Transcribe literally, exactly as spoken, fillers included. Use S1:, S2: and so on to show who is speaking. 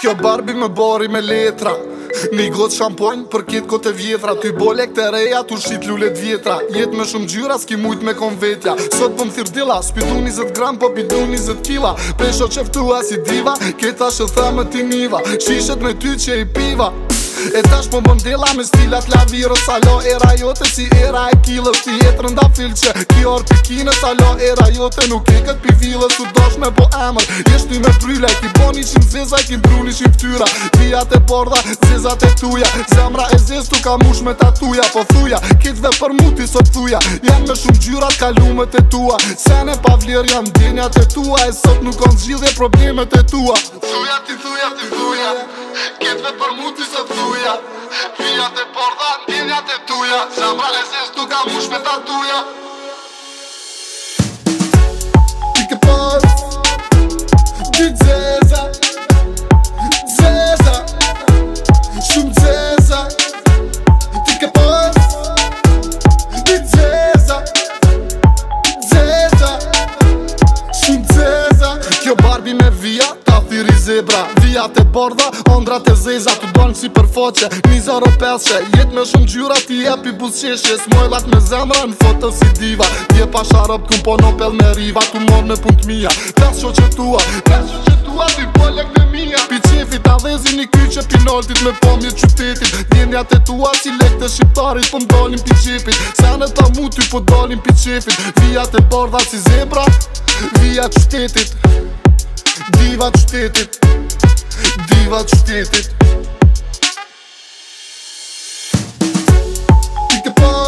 S1: Kjo Barbie me bari me letra, një gotë shamponj për kitë kote vjetra. Ty bole këte reja, tu shqit lullet vjetra. Jet me shumë gjyra, s'ki mujt me konvetja. Sot pëm thirr dilla, spitu njëzet gram, po pitu njëzet kila. Presho qeftua si diva, keta shëtha me ti niva. Shishet me ty që i piva. E tash po bëm dilla me stilat la virus. Alo era jote si era e kilës. Ti jetë rënda fil që ki orë pikinës. Alo era jote nuk e këtë pi vilës. Tu dosh me po emër, jesh ty me bryla. Ki bon ishim zeza, ki brun ishim ftyra. Vijat e borda, zezat e tuja. Zemra e zez tu ka mush me tatuja. Po thuja, kitve për muti sot thuja. Jam me shumë gjyrat kalumet e tua. Sene pa vler jam denjat e tua. E sot nuk on zgjidhje problemet e tua. Thuja ti thuja ti thuja, kitve për muti sot thuja. Vijat e borda, denjat e tuja. Zemra e zez tu ka mush me tatuja. Ti ke pas dy zeza, zeza, shumë zeza. Ti ke pas dy zeza, zeza, shumë zeza. Kjo Barbie me vija, ta thiri zebra. Vijat e borda, ondrat e zeza. Tu dolnë si për foqe, një zero peshe. Jet me shumë gjyra, ti jepi busqeshe. Smojlat me zemra, në foto si diva. Dje pa sharop, t'kum po nopel me riva. Tu mor me punt mija, pes shoqe tua. Pes shoqe tua, ti polek dhe mija. Pi qefit, a dhezi një kyqe pinoltit. Me pomje qytetit, djenjat e tua. Si lekte shqiptarit, po m'dolin pi qepit. Sene ta mu ty, po dolin pi qefit. Vijat e borda si zebra, vija qytetit. Diva qytetit, diva qytetit. Ti ke pas